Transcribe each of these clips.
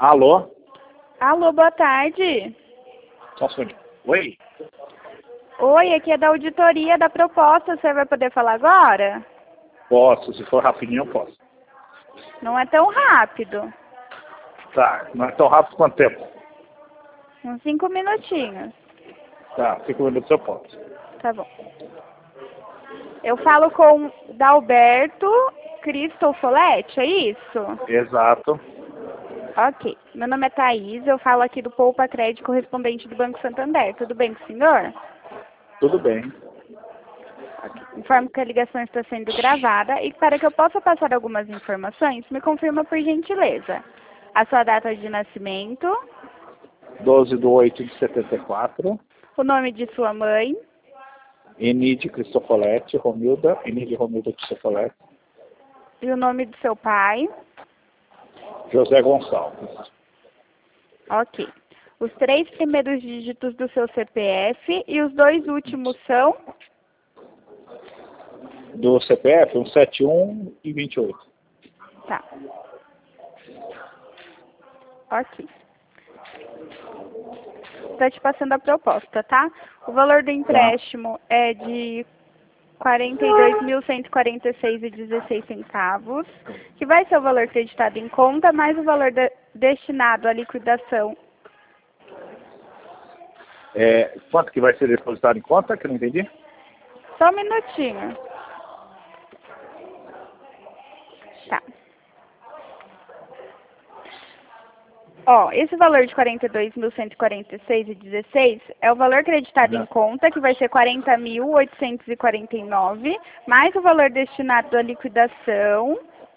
Alô? Alô, boa tarde. Só um segundinho. Oi? Oi, aqui é da auditoria da proposta. Você vai poder falar agora? Posso, se for rapidinho eu posso. Não é tão rápido. Tá, não é tão rápido quanto tempo? Uns 5 minutinhos. Tá, 5 minutos eu posso. Tá bom. Eu falo com Dalberto Cristofoletti, é isso? Exato. Ok. Meu nome é Thaís, eu falo aqui do Poupa Crédito correspondente do Banco Santander. Tudo bem com o senhor? Tudo bem. Informo que a ligação está sendo gravada e para que eu possa passar algumas informações, me confirma por gentileza. A sua data de nascimento, 12/8/74. o nome de sua mãe, Enide Cristofoletti, Romilda. Enide Romilda Cristofoletti. e o nome do seu pai. José Gonçalves. Ok. Os 3 primeiros dígitos do seu CPF e os 2 últimos são? Do CPF, 171 e 28. Tá. Ok. Estou te passando a proposta, tá? O valor do empréstimo é de R$ 42.146,16, que vai ser o valor creditado em conta, mais o valor destinado à liquidação. Quanto que vai ser depositado em conta, que eu não entendi? Só um minutinho. Tá. Ó, esse valor de R$ 42.146,16 é o valor creditado em conta, que vai ser R$ 40.849, mais o valor destinado à liquidação,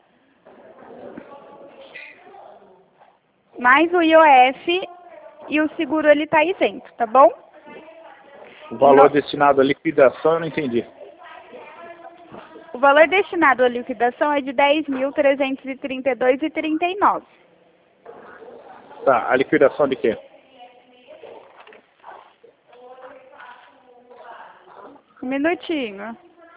mais o IOF, e o seguro ele está isento, tá bom? O valor destinado à liquidação eu não entendi. O valor destinado à liquidação é de R$ 10.332,39. Tá, a liquidação de quê? Um minutinho.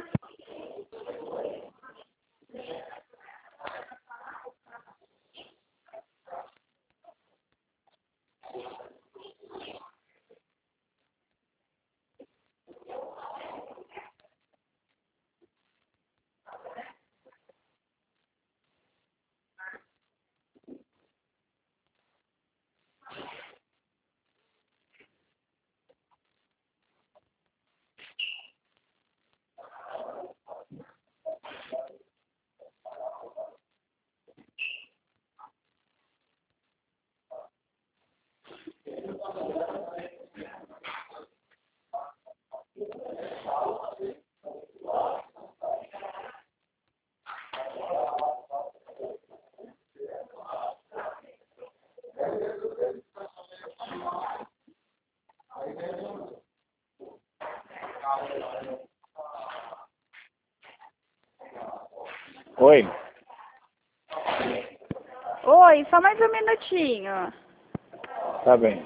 Oi? Oi, só mais um minutinho. Tá bem.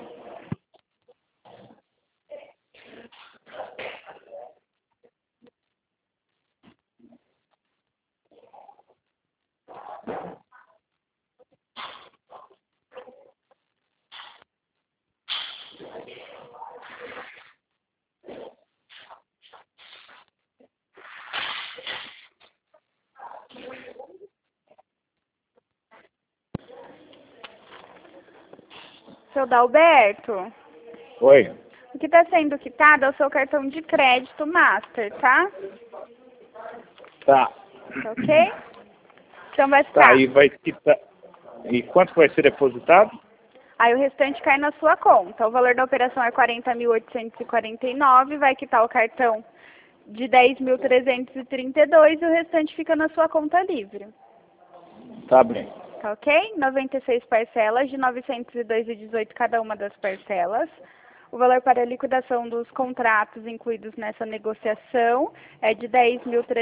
Seu Dalberto, Oi? o que está sendo quitado é o seu cartão de crédito Master, tá? Tá. Tá ok? Então vai Tá, ficar. e vai quitar. E quanto vai ser depositado? Aí o restante cai na sua conta. O valor da operação é R$ 40.849, vai quitar o cartão de R$ 10.332 e o restante fica na sua conta livre. Tá bem. Tá ok? 96 parcelas de R$ 902,18 cada uma das parcelas. O valor para a liquidação dos contratos incluídos nessa negociação é de R$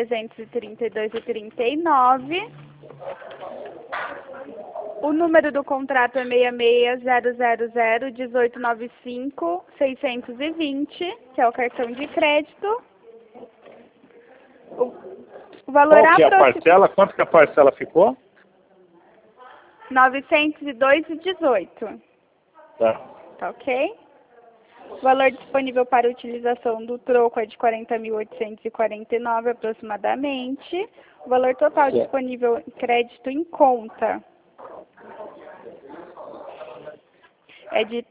10.332,39. O número do contrato é 660001895-620, que é o cartão de crédito. O valor Qual que é a parcela? Quanto que a parcela ficou? 902,18. Tá. Tá ok? O valor disponível para utilização do troco é de 40.849 aproximadamente. O valor total Certo. disponível em crédito em conta é de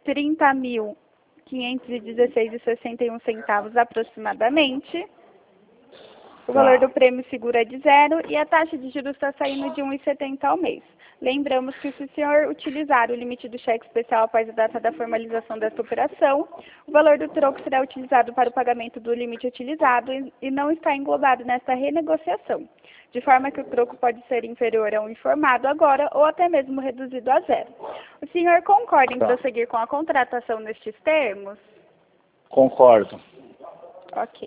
30.516,61 centavos aproximadamente. O valor do prêmio seguro é de 0 e a taxa de juros está saindo de 1,70 ao mês. Lembramos que se o senhor utilizar o limite do cheque especial após a data da formalização desta operação, o valor do troco será utilizado para o pagamento do limite utilizado e não está englobado nesta renegociação, de forma que o troco pode ser inferior ao informado agora ou até mesmo reduzido a 0. O senhor concorda em prosseguir com a contratação nestes termos? Concordo. Ok.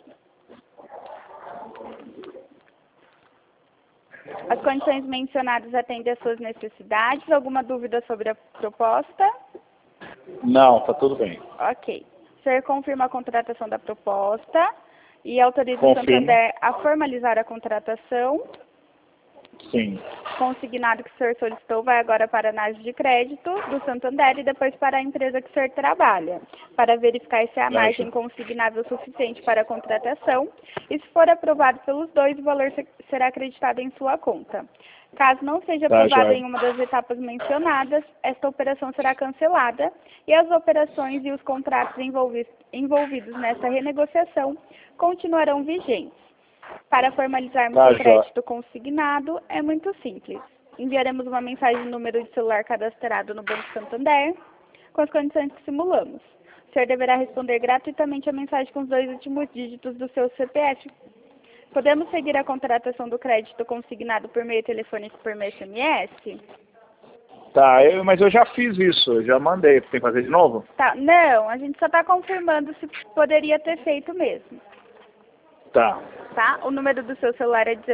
As condições mencionadas atendem às suas necessidades. Alguma dúvida sobre a proposta? Não, tá tudo bem. Ok. O senhor confirma a contratação da proposta e autoriza o Confirmo. Santander a formalizar a contratação. Sim. Consignado que o senhor solicitou vai agora para a análise de crédito do Santander e depois para a empresa que o senhor trabalha, para verificar se há margem consignável suficiente para a contratação e, se for aprovado pelos dois, o valor será acreditado em sua conta. Caso não seja aprovado em uma das etapas mencionadas, esta operação será cancelada e as operações e os contratos envolvidos nessa renegociação continuarão vigentes. Para formalizarmos o crédito consignado, é muito simples. Enviaremos uma mensagem no número de celular cadastrado no Banco Santander, com as condições que simulamos. O senhor deverá responder gratuitamente a mensagem com os 2 últimos dígitos do seu CPF. Podemos seguir a contratação do crédito consignado por meio telefônico por meio SMS? Tá, mas eu já fiz isso, eu já mandei. Tem que fazer de novo? Tá, não, a gente só está confirmando se poderia ter feito mesmo. Tá. Tá? O número do seu celular é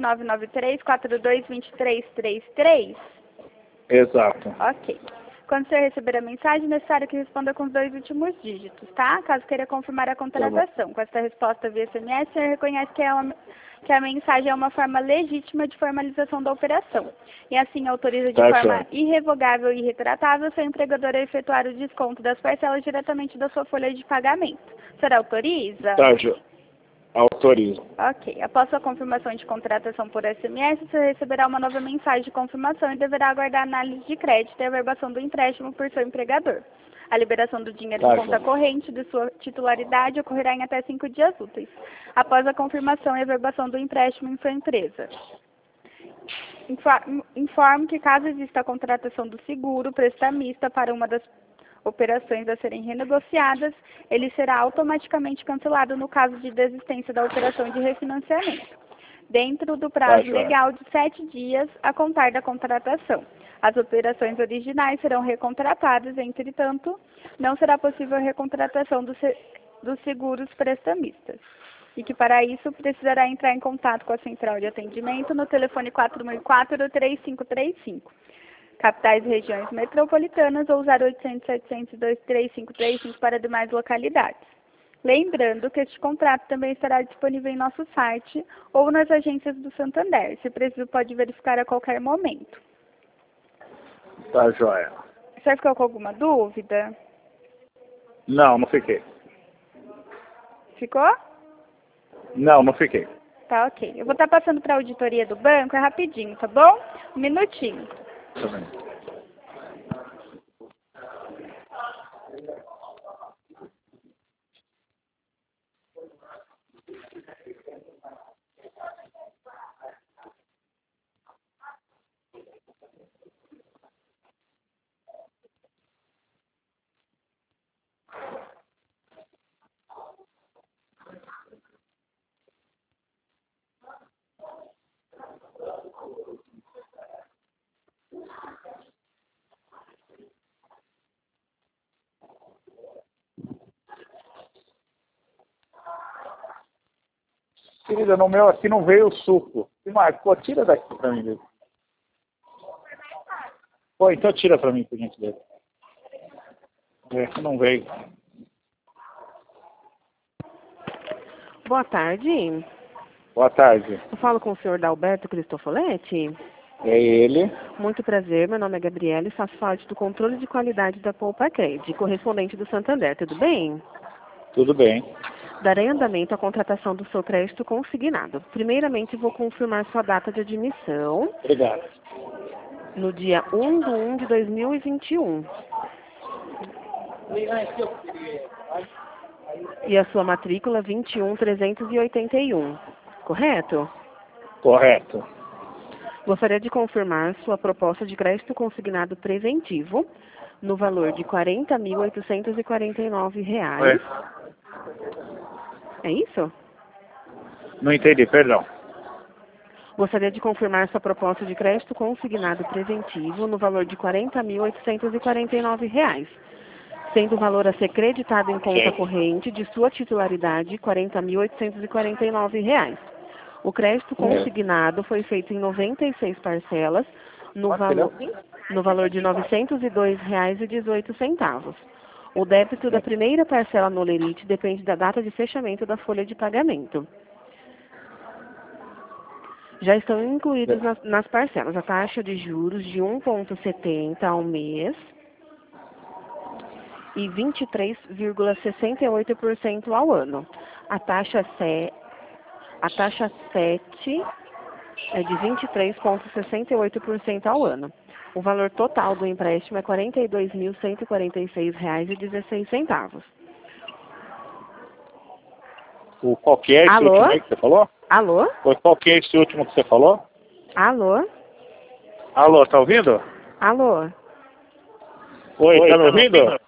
19993-422333? Exato. Ok. Quando o senhor receber a mensagem, é necessário que responda com os 2 últimos dígitos, tá? Caso queira confirmar a contratação. Com essa resposta via SMS, o senhor reconhece que a mensagem é uma forma legítima de formalização da operação. E assim autoriza de forma irrevogável e irretratável o seu empregador a efetuar o desconto das parcelas diretamente da sua folha de pagamento. O senhor autoriza? Tá, autorizo. Ok. Após sua confirmação de contratação por SMS, você receberá uma nova mensagem de confirmação e deverá aguardar a análise de crédito e a averbação do empréstimo por seu empregador. A liberação do dinheiro em conta corrente de sua titularidade ocorrerá em até 5 dias úteis, após a confirmação e averbação do empréstimo em sua empresa. Informo que, caso exista a contratação do seguro prestamista para uma das operações a serem renegociadas, ele será automaticamente cancelado no caso de desistência da operação de refinanciamento, dentro do prazo legal de 7 dias a contar da contratação. As operações originais serão recontratadas, entretanto, não será possível a recontratação dos seguros prestamistas. E que, para isso, precisará entrar em contato com a central de atendimento no telefone 4004-3535. Capitais e regiões metropolitanas ou 0800-702-3535 para demais localidades. Lembrando que este contrato também estará disponível em nosso site ou nas agências do Santander. Se preciso, pode verificar a qualquer momento. Tá, joia. Você ficou com alguma dúvida? Não, não fiquei. Ficou? Não, não fiquei. Tá, ok. Eu vou estar passando para a auditoria do banco, é rapidinho, tá bom? Um minutinho. Tá bem. Querida, no meu aqui não veio o suco. Marcou, tira daqui pra mim. Pô, então tira pra mim, por gentileza. Não veio. Boa tarde. Boa tarde. Eu falo com o senhor Dalberto Cristofoletti. É ele. Muito prazer, meu nome é Gabriela e faço parte do controle de qualidade da Poupa Cred, correspondente do Santander, tudo bem? Tudo bem. Darei andamento à contratação do seu crédito consignado. Primeiramente, vou confirmar sua data de admissão Obrigado. no dia 1/1 de 2021. E a sua matrícula 21381, correto? Correto. Gostaria de confirmar sua proposta de crédito consignado preventivo no valor de R$ 40.849. É isso? Não entendi, perdão. Gostaria de confirmar sua proposta de crédito consignado preventivo no valor de R$ 40.849, sendo o valor a ser creditado em conta corrente de sua titularidade R$ 40.849. O crédito consignado foi feito em 96 parcelas no valor de R$ 902,18. O débito da primeira parcela no Lerite depende da data de fechamento da folha de pagamento. Já estão incluídos nas parcelas a taxa de juros de 1,70 ao mês e 23,68% ao ano. A taxa 7 é de 23,68% ao ano. O valor total do empréstimo é R$ 42.146,16. Qual que é esse Alô? último aí que você falou? Alô? Qual que é esse último que você falou? Alô? Alô, tá ouvindo? Alô? Oi, tá me ouvindo?